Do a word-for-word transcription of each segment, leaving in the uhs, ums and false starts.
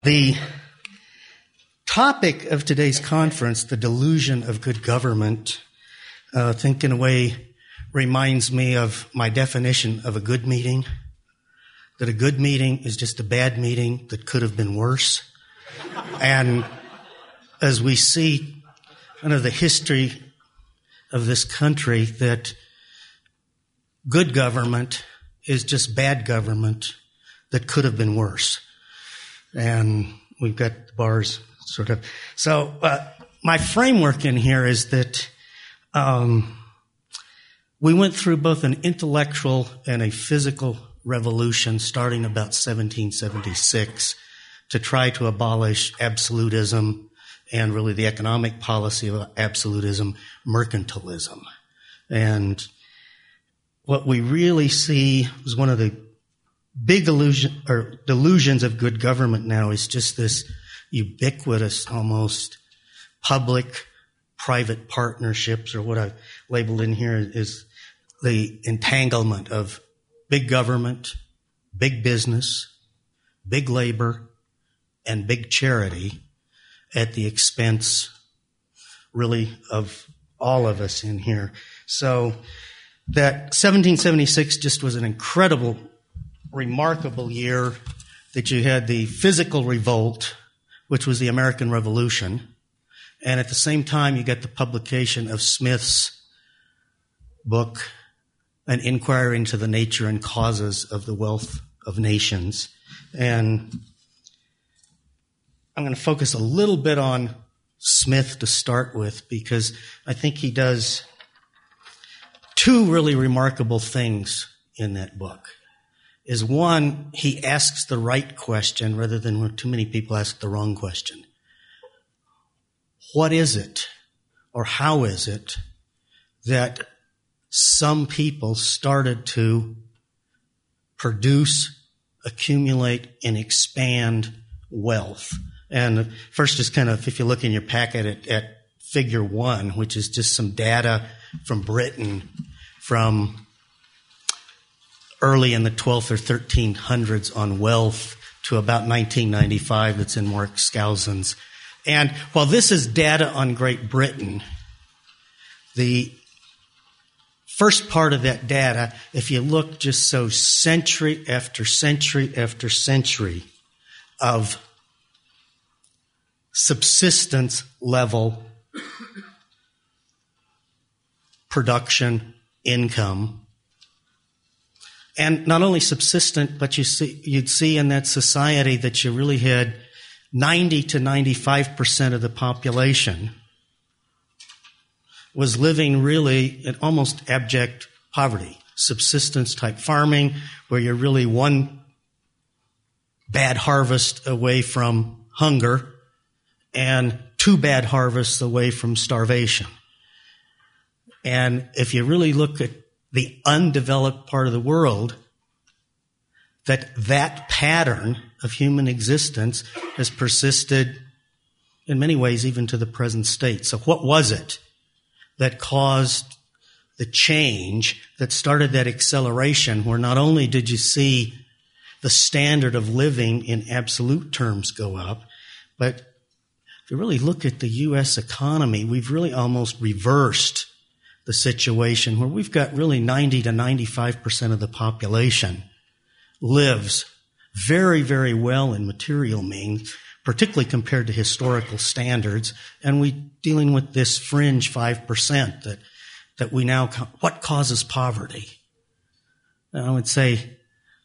The topic of today's conference, the delusion of good government, uh, I think in a way reminds me of my definition of a good meeting, that a good meeting is just a bad meeting that could have been worse. And as we see kind of the history of this country, that good government is just bad government that could have been worse. And we've got the bars sort of. So uh, my framework in here is that um, we went through both an intellectual and a physical revolution starting about seventeen seventy-six to try to abolish absolutism and really the economic policy of absolutism, mercantilism. And what we really see was one of the big illusion or delusions of good government now is just this ubiquitous, almost public-private partnerships, or what I've labeled in here is the entanglement of big government, big business, big labor, and big charity at the expense, really, of all of us in here. So that seventeen seventy-six just was an incredible, remarkable year that you had the physical revolt, which was the American Revolution, and at the same time you got the publication of Smith's book, An Inquiry into the Nature and Causes of the Wealth of Nations. And I'm going to focus a little bit on Smith to start with, because I think he does two really remarkable things in that book. Is one, he asks the right question rather than where too many people ask the wrong question. What is it, or how is it, that some people started to produce, accumulate, and expand wealth? And first, just kind of, if you look in your packet at, at figure one, which is just some data from Britain from early in the twelfth or thirteen hundreds on wealth to about nineteen ninety-five, that's in Mark Skousen's. And while this is data on Great Britain, the first part of that data, if you look just so century after century after century of subsistence level production income, and not only subsistent, but you see, you'd see in that society that you really had ninety to ninety-five percent of the population was living really in almost abject poverty, subsistence type farming, where you're really one bad harvest away from hunger and two bad harvests away from starvation. And if you really look at the undeveloped part of the world, that that pattern of human existence has persisted in many ways even to the present state. So what was it that caused the change that started that acceleration, where not only did you see the standard of living in absolute terms go up, but if you really look at the U S economy, we've really almost reversed the situation where we've got really ninety to ninety-five percent of the population lives very, very well in material means, particularly compared to historical standards, and we're dealing with this fringe five percent that, that we now, what causes poverty? And I would say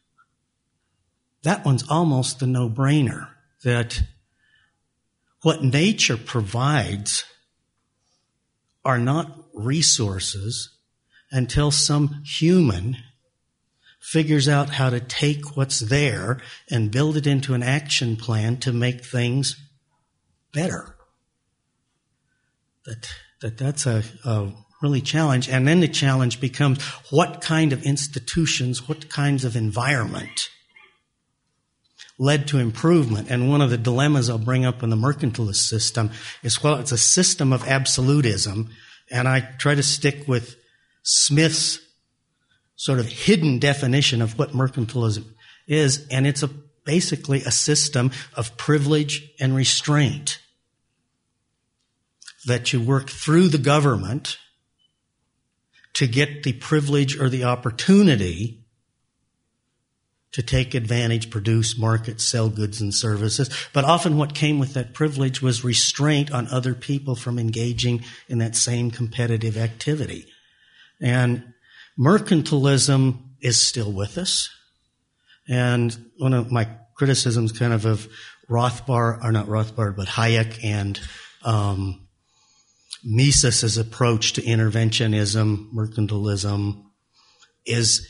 that one's almost a no-brainer, that what nature provides are not resources until some human figures out how to take what's there and build it into an action plan to make things better. That, that that's a, a really challenge. And then the challenge becomes what kind of institutions, what kinds of environment led to improvement. And one of the dilemmas I'll bring up in the mercantilist system is, well, it's a system of absolutism. And I try to stick with Smith's sort of hidden definition of what mercantilism is, and it's a basically a system of privilege and restraint, that you work through the government to get the privilege or the opportunity to take advantage, produce, market, sell goods and services. But often what came with that privilege was restraint on other people from engaging in that same competitive activity. And mercantilism is still with us. And one of my criticisms kind of of Rothbard, or not Rothbard, but Hayek and um, Mises's approach to interventionism, mercantilism, is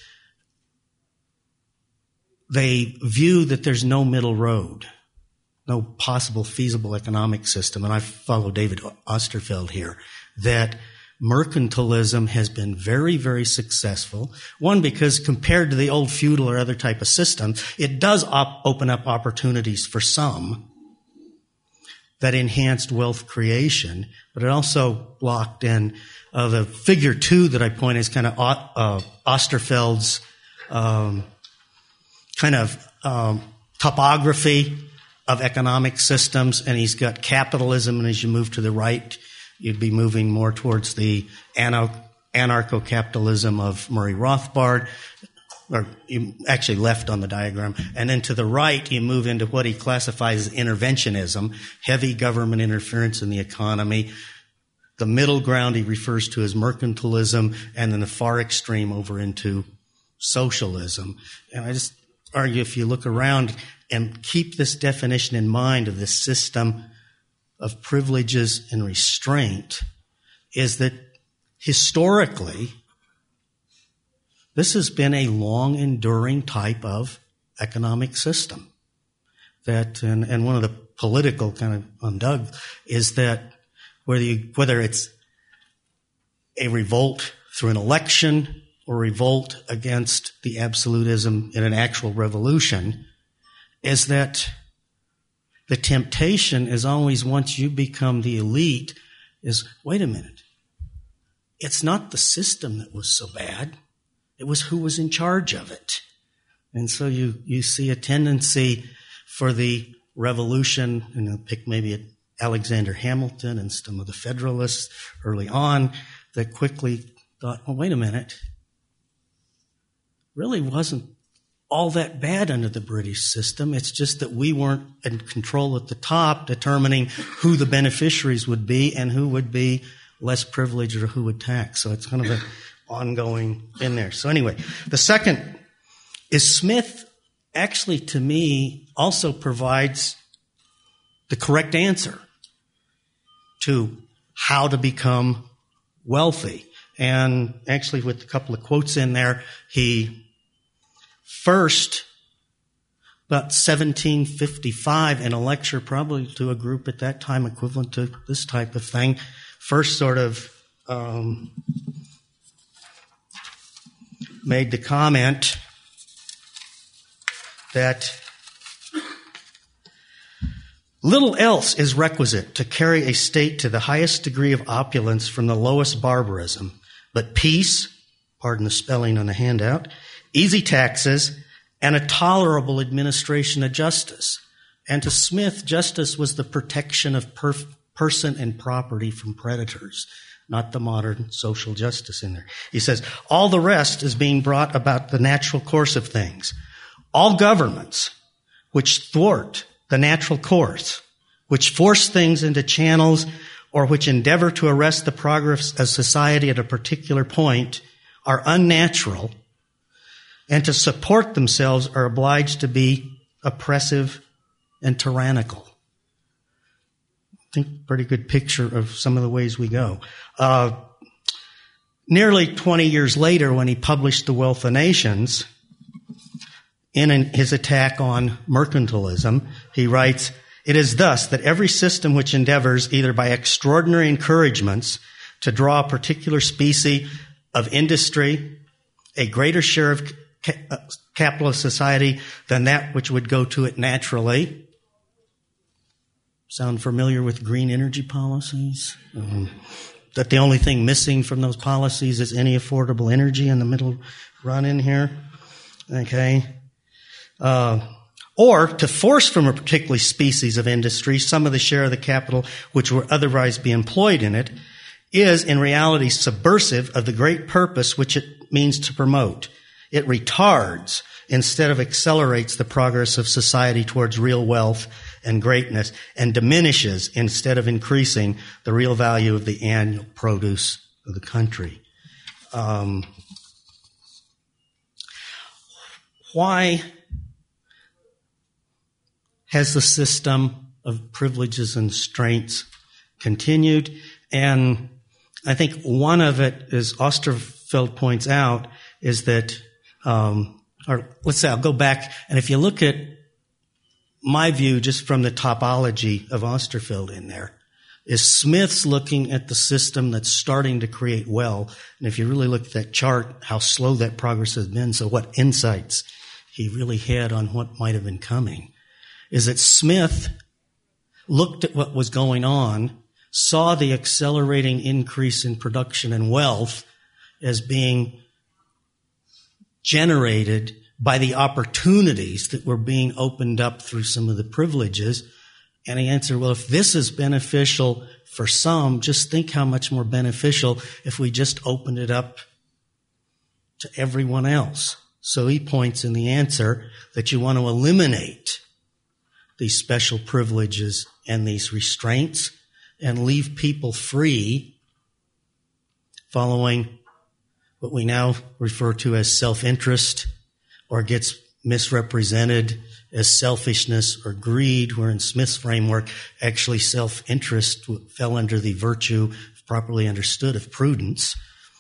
they view that there's no middle road, no possible feasible economic system. And I follow David Osterfeld here, that mercantilism has been very, very successful. One, because compared to the old feudal or other type of systems, it does op- open up opportunities for some that enhanced wealth creation, but it also blocked in uh, the figure two that I point is kind of uh, Osterfeld's um, kind of um, topography of economic systems, and he's got capitalism, and as you move to the right, you'd be moving more towards the anarcho-capitalism of Murray Rothbard, or you actually left on the diagram. And then to the right, you move into what he classifies as interventionism, heavy government interference in the economy. The middle ground he refers to as mercantilism, and then the far extreme over into socialism. And I just argue, if you look around and keep this definition in mind of this system of privileges and restraint, is that historically, this has been a long enduring type of economic system. That, and, and one of the political kind of on Doug is that whether you, whether it's a revolt through an election or revolt against the absolutism in an actual revolution, is that the temptation is always, once you become the elite, is, wait a minute, it's not the system that was so bad, it was who was in charge of it. And so you, you see a tendency for the revolution, and I'll pick maybe Alexander Hamilton and some of the Federalists early on, that quickly thought, well, wait a minute, really wasn't all that bad under the British system. It's just that we weren't in control at the top, determining who the beneficiaries would be and who would be less privileged or who would tax. So it's kind of an ongoing in there. So anyway, the second is Smith actually, to me, also provides the correct answer to how to become wealthy. And actually, with a couple of quotes in there, he first, about seventeen fifty-five, in a lecture probably to a group at that time equivalent to this type of thing, first sort of um, made the comment that little else is requisite to carry a state to the highest degree of opulence from the lowest barbarism, but peace, pardon the spelling on the handout, easy taxes, and a tolerable administration of justice. And to Smith, justice was the protection of per- person and property from predators, not the modern social justice in there. He says, all the rest is being brought about the natural course of things. All governments which thwart the natural course, which force things into channels, or which endeavor to arrest the progress of society at a particular point, are unnatural, and to support themselves are obliged to be oppressive and tyrannical. I think pretty good picture of some of the ways we go. Uh, nearly twenty years later, when he published The Wealth of Nations, in an, his attack on mercantilism, he writes, it is thus that every system which endeavors, either by extraordinary encouragements, to draw a particular species of industry, a greater share of ca- capitalist society than that which would go to it naturally. Sound familiar with green energy policies? Um, that the only thing missing from those policies is any affordable energy in the middle run in here. Okay. Uh, or to force from a particular species of industry some of the share of the capital which would otherwise be employed in it, is in reality subversive of the great purpose which it means to promote. It retards instead of accelerates the progress of society towards real wealth and greatness, and diminishes instead of increasing the real value of the annual produce of the country. Um, why has the system of privileges and restraints continued? And I think one of it, as Osterfeld points out, is that, um, or let's say I'll go back, and if you look at my view just from the topology of Osterfeld in there, is Smith's looking at the system that's starting to create wealth. And if you really look at that chart, how slow that progress has been, so what insights he really had on what might have been coming, is that Smith looked at what was going on, saw the accelerating increase in production and wealth as being generated by the opportunities that were being opened up through some of the privileges. And he answered, well, if this is beneficial for some, just think how much more beneficial if we just opened it up to everyone else. So he points in the answer that you want to eliminate these special privileges and these restraints and leave people free, following what we now refer to as self-interest, or gets misrepresented as selfishness or greed, where in Smith's framework, actually self-interest fell under the virtue, properly understood, of prudence.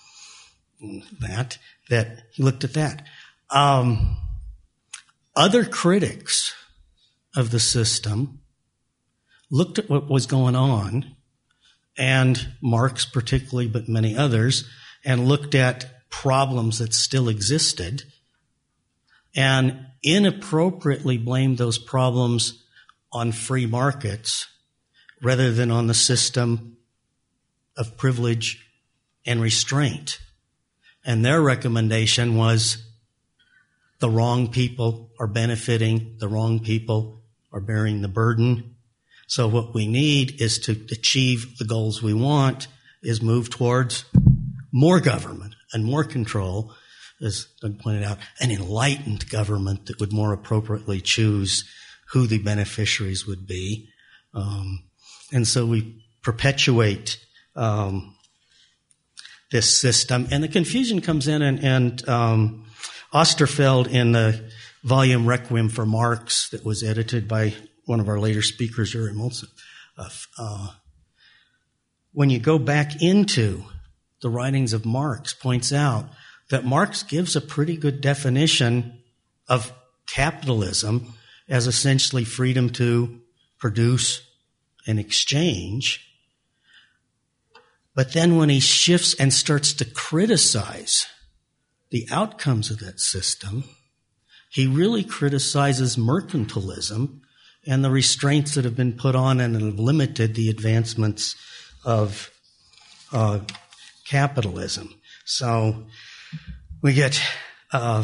That, that he looked at that. Um, other critics of the system looked at what was going on, and Marx particularly, but many others, and looked at problems that still existed, and inappropriately blamed those problems on free markets rather than on the system of privilege and restraint. And their recommendation was the wrong people are benefiting, the wrong people are bearing the burden. So what we need is to achieve the goals we want is move towards more government and more control, as Doug pointed out, an enlightened government that would more appropriately choose who the beneficiaries would be. Um, and so we perpetuate um, this system. And the confusion comes in, and, and um, Osterfeld, in the volume Requiem for Marx that was edited by one of our later speakers, Uri Molson, uh, uh, when you go back into the writings of Marx, points out that Marx gives a pretty good definition of capitalism as essentially freedom to produce and exchange. But then when he shifts and starts to criticize the outcomes of that system, he really criticizes mercantilism and the restraints that have been put on and have limited the advancements of uh, capitalism. So we get uh,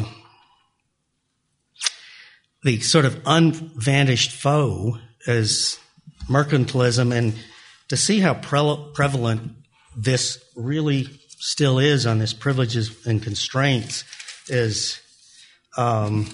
the sort of unvanished foe as mercantilism, and to see how pre- prevalent this really still is on this privileges and constraints is um,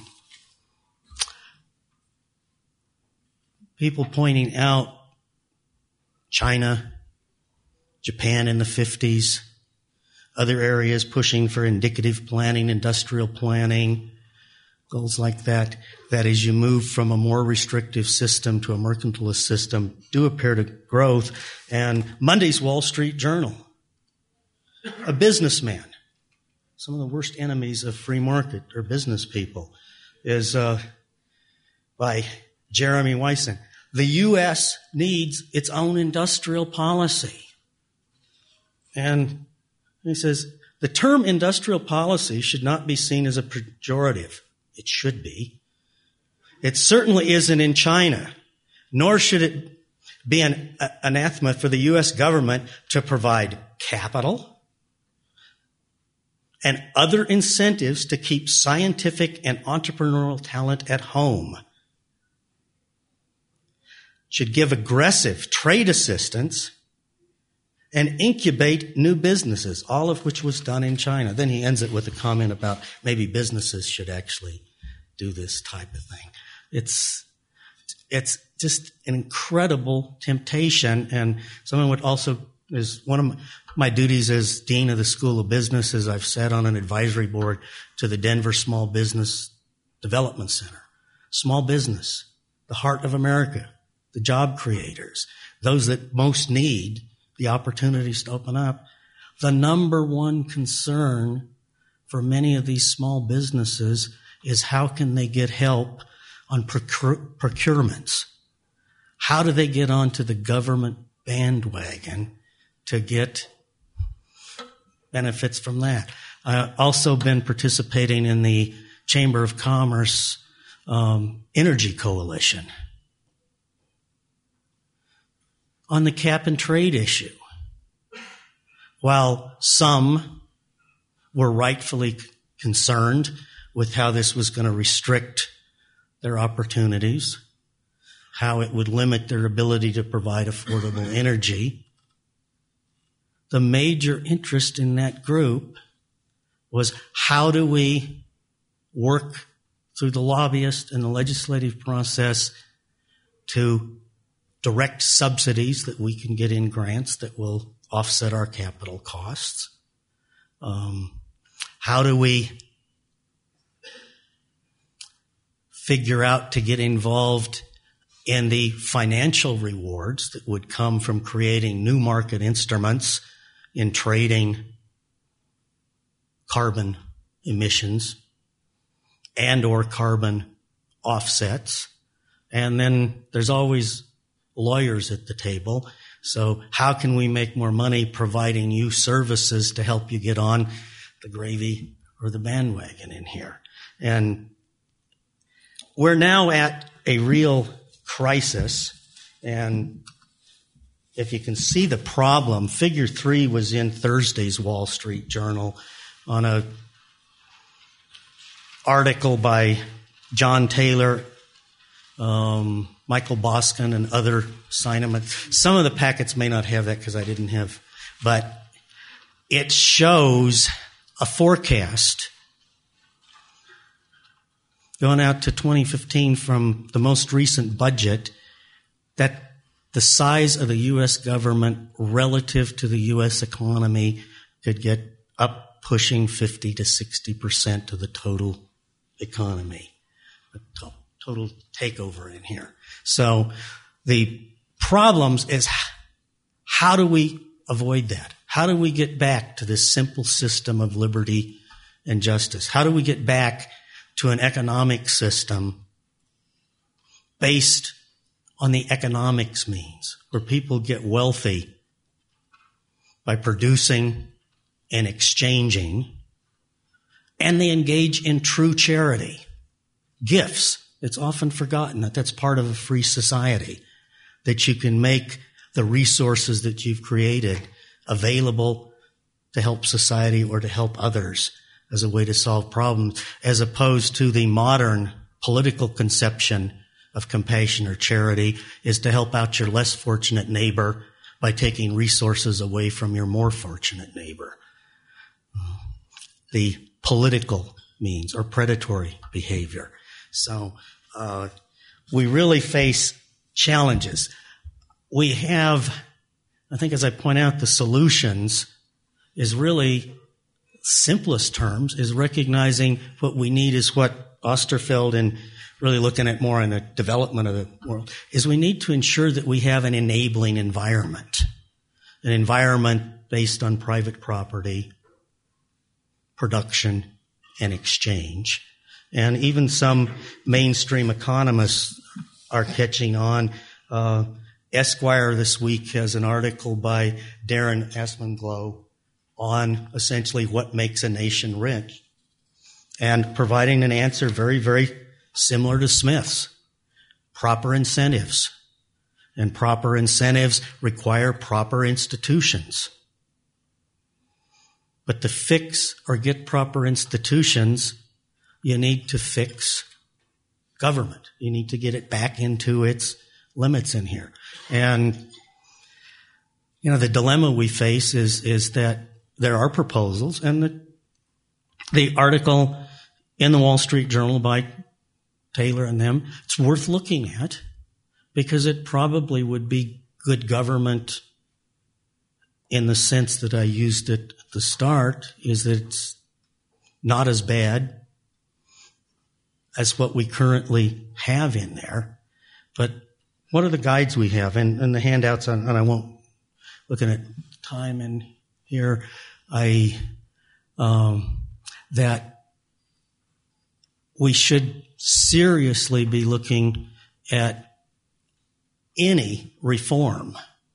people pointing out China, Japan in the fifties, other areas pushing for indicative planning, industrial planning, goals like that, that as you move from a more restrictive system to a mercantilist system do appear to growth. And Monday's Wall Street Journal, a businessman, some of the worst enemies of free market are business people, is uh, by Jeremy Wyson. The U S needs its own industrial policy. And he says, the term industrial policy should not be seen as a pejorative. It should be. It certainly isn't in China, nor should it be an uh, anathema for the U S government to provide capital and other incentives to keep scientific and entrepreneurial talent at home. should give aggressive trade assistance and incubate new businesses, all of which was done in China. Then he ends it with a comment about maybe businesses should actually do this type of thing. It's it's just an incredible temptation, and someone would also, is one of my, my duties as Dean of the School of Business, as I've sat on an advisory board to the Denver Small Business Development Center. Small business, the heart of America, the job creators, those that most need the opportunities to open up. The number one concern for many of these small businesses is how can they get help on procure- procurements? How do they get onto the government bandwagon to get benefits from that? I've also been participating in the Chamber of Commerce um, Energy Coalition on the cap and trade issue. While some were rightfully concerned with how this was going to restrict their opportunities, how it would limit their ability to provide affordable energy, the major interest in that group was how do we work through the lobbyist and the legislative process to direct subsidies that we can get in grants that will offset our capital costs. Um, how do we figure out to get involved in the financial rewards that would come from creating new market instruments in trading carbon emissions and or carbon offsets? And then there's always lawyers at the table. So how can we make more money providing you services to help you get on the gravy or the bandwagon in here? And we're now at a real crisis. And if you can see the problem, figure three was in Thursday's Wall Street Journal on a article by John Taylor, um, Michael Boskin, and other Sineman. Some of the packets may not have that because I didn't have, but it shows a forecast going out to twenty fifteen from the most recent budget that the size of the U S government relative to the U S economy could get up pushing fifty to sixty percent of the total economy, the to- total takeover in here. So the problems is how do we avoid that? How do we get back to this simple system of liberty and justice? How do we get back to an economic system based on the economics means, where people get wealthy by producing and exchanging, and they engage in true charity, gifts? It's often forgotten that that's part of a free society, that you can make the resources that you've created available to help society or to help others as a way to solve problems, as opposed to the modern political conception of compassion or charity is to help out your less fortunate neighbor by taking resources away from your more fortunate neighbor. The political means or predatory behavior. So uh, we really face challenges. We have, I think as I point out, the solutions is really, simplest terms, is recognizing what we need is what Osterfeld and really looking at more in the development of the world, is we need to ensure that we have an enabling environment, an environment based on private property, production, and exchange. And even some mainstream economists are catching on. Uh, Esquire this week has an article by Darren Asmenglow on essentially what makes a nation rich, and providing an answer very, very similar to Smith's. Proper incentives. And proper incentives require proper institutions. But to fix or get proper institutions, you need to fix government. You need to get it back into its limits in here. And, you know, the dilemma we face is, is that there are proposals, and the, the article in the Wall Street Journal by Taylor and them, it's worth looking at because it probably would be good government in the sense that I used it at the start, is that it's not as bad as what we currently have in there. But what are the guides we have? And, and the handouts, on, and I won't, looking at time in here, I, um, that we should seriously be looking at any reform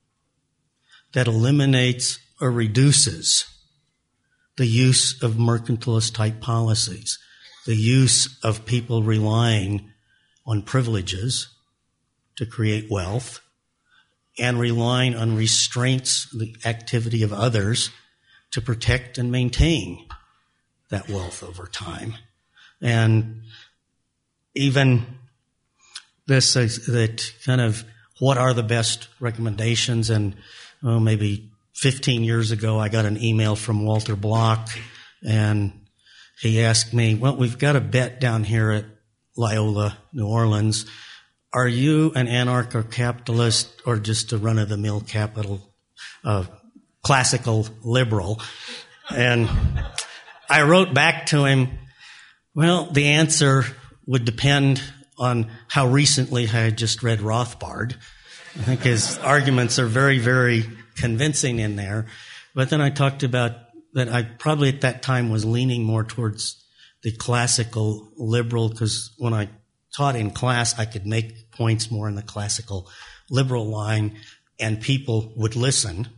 that eliminates or reduces the use of mercantilist type policies, the use of people relying on privileges to create wealth and relying on restraints, the activity of others to protect and maintain that wealth over time. And even this is that kind of what are the best recommendations, and well, maybe fifteen years ago, I got an email from Walter Block, and he asked me, well, we've got a bet down here at Loyola, New Orleans. Are you an anarcho-capitalist or just a run-of-the-mill capital, uh, classical liberal? And I wrote back to him, well, the answer would depend on how recently I had just read Rothbard. I think his arguments are very, very convincing in there. But then I talked about that I probably at that time was leaning more towards the classical liberal, because when I taught in class, I could make points more in the classical liberal line, and people would listen.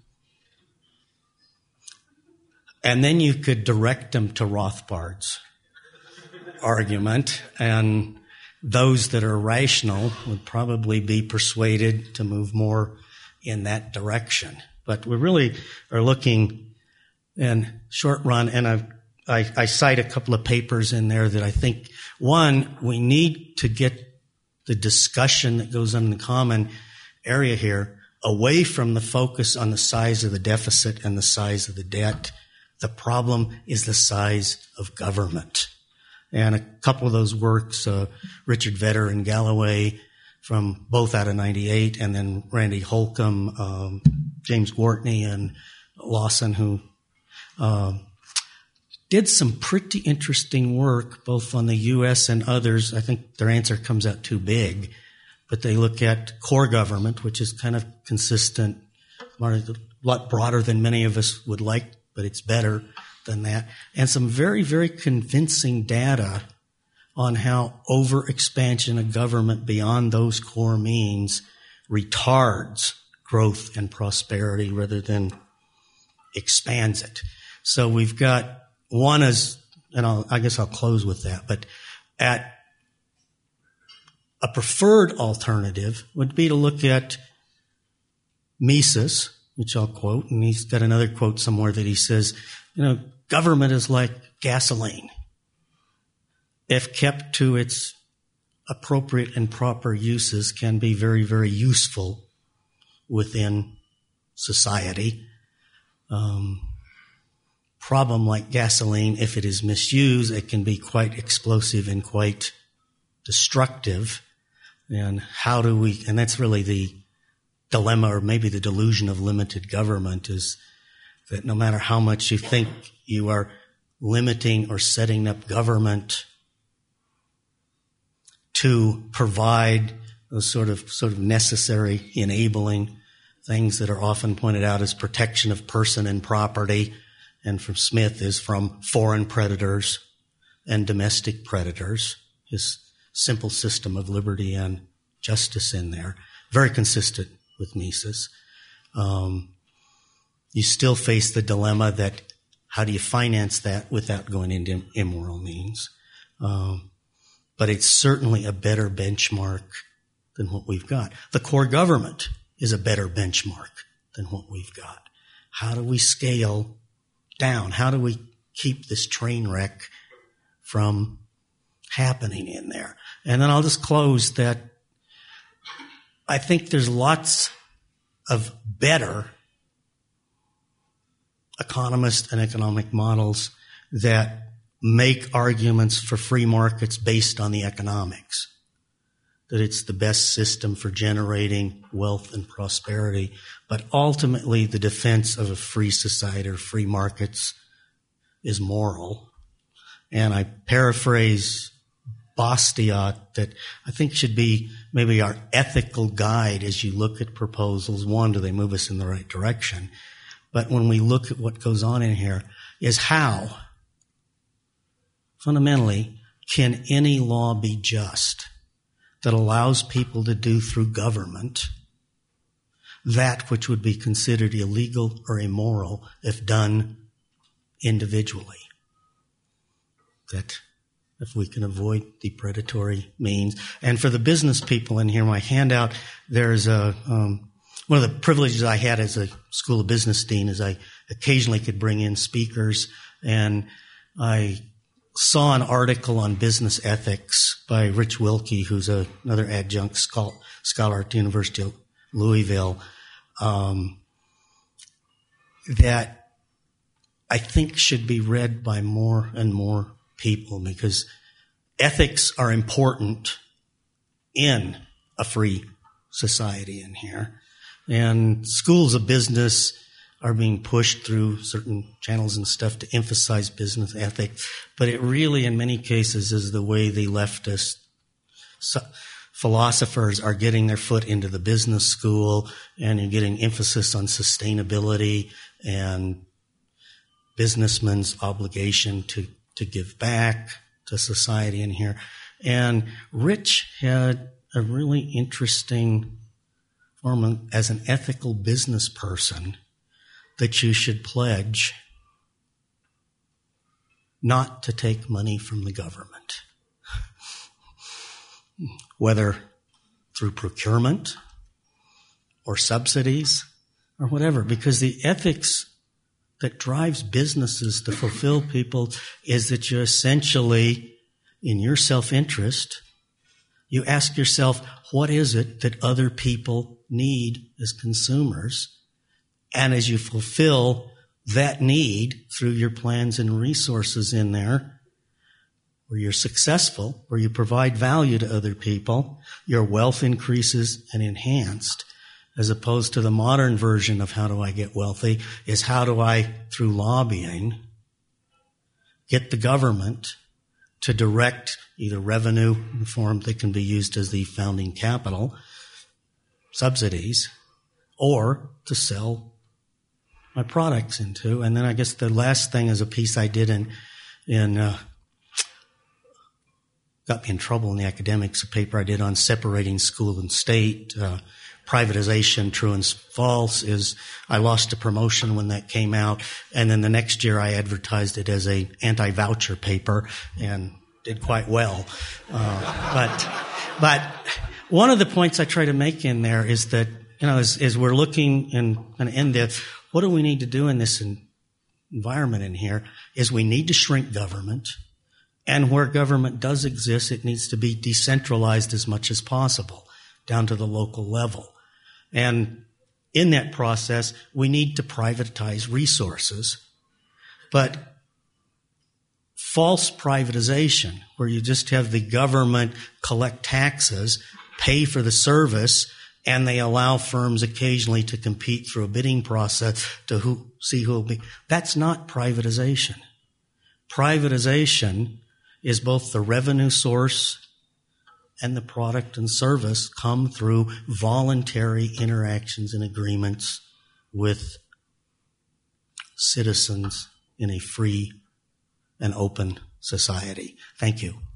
And then you could direct them to Rothbard's argument, and those that are rational would probably be persuaded to move more in that direction. But we really are looking in short run, and I've, I, I cite a couple of papers in there that I think, one, we need to get the discussion that goes on in the common area here away from the focus on the size of the deficit and the size of the debt. The problem is the size of government. And a couple of those works, uh, Richard Vedder and Galloway, from both out of ninety-eight, and then Randy Holcomb, um, James Gwartney, and Lawson, who uh, did some pretty interesting work both on the U S and others. I think their answer comes out too big, but they look at core government, which is kind of consistent, a lot broader than many of us would like, but it's better than that, and some very, very convincing data on how overexpansion of government beyond those core means retards growth and prosperity rather than expands it. So we've got one is, and I'll, I guess I'll close with that, but at a preferred alternative would be to look at Mises, which I'll quote, and he's got another quote somewhere that he says, you know, government is like gasoline. If kept to its appropriate and proper uses, can be very, very useful within society. Um, problem like gasoline, if it is misused, it can be quite explosive and quite destructive. And how do we, and that's really the dilemma, or maybe the delusion of limited government, is that no matter how much you think you are limiting or setting up government to provide those sort of sort of necessary enabling things that are often pointed out as protection of person and property, and from Smith is from foreign predators and domestic predators, his simple system of liberty and justice in there, very consistent with Mises. Um, you still face the dilemma that how do you finance that without going into immoral means? Um, but it's certainly a better benchmark than what we've got. The core government is a better benchmark than what we've got. How do we scale down? How do we keep this train wreck from happening in there? And then I'll just close that I think there's lots of better economists and economic models that make arguments for free markets based on the economics, that it's the best system for generating wealth and prosperity. But ultimately, the defense of a free society or free markets is moral. And I paraphrase Bastiat that I think should be maybe our ethical guide as you look at proposals. One, do they move us in the right direction? But when we look at what goes on in here, is how, fundamentally, can any law be just that allows people to do through government that which would be considered illegal or immoral if done individually? That if we can avoid the predatory means. And for the business people in here, my handout, there's a, um, one of the privileges I had as a School of Business dean is I occasionally could bring in speakers, and I saw an article on business ethics by Rich Wilkie, who's a, another adjunct scholar, scholar at the University of Louisville, um, that I think should be read by more and more people, because ethics are important in a free society in here. And schools of business are being pushed through certain channels and stuff to emphasize business ethics. But it really, in many cases, is the way the leftist philosophers are getting their foot into the business school, and you're getting emphasis on sustainability and businessmen's obligation to to give back to society in here. And Rich had a really interesting form as an ethical business person that you should pledge not to take money from the government, whether through procurement or subsidies or whatever, because the ethics that drives businesses to fulfill people is that you essentially, in your self-interest, you ask yourself, what is it that other people need as consumers? And as you fulfill that need through your plans and resources in there, where you're successful, where you provide value to other people, your wealth increases and enhanced. As opposed to the modern version of how do I get wealthy is how do I, through lobbying, get the government to direct either revenue in the form that can be used as the founding capital, subsidies, or to sell my products into. And then I guess the last thing is a piece I did in, in uh, got me in trouble in the academics, a paper I did on separating school and state, uh, privatization, true and false, is I lost a promotion when that came out, and then the next year I advertised it as a anti-voucher paper and did quite well. Uh, but, but one of the points I try to make in there is that, you know, as, as we're looking and, and end this, what do we need to do in this in, environment in here is we need to shrink government, and where government does exist, it needs to be decentralized as much as possible down to the local level. And in that process, we need to privatize resources. But false privatization, where you just have the government collect taxes, pay for the service, and they allow firms occasionally to compete through a bidding process to who, see who will be, that's not privatization. Privatization is both the revenue source and the product and service come through voluntary interactions and agreements with citizens in a free and open society. Thank you.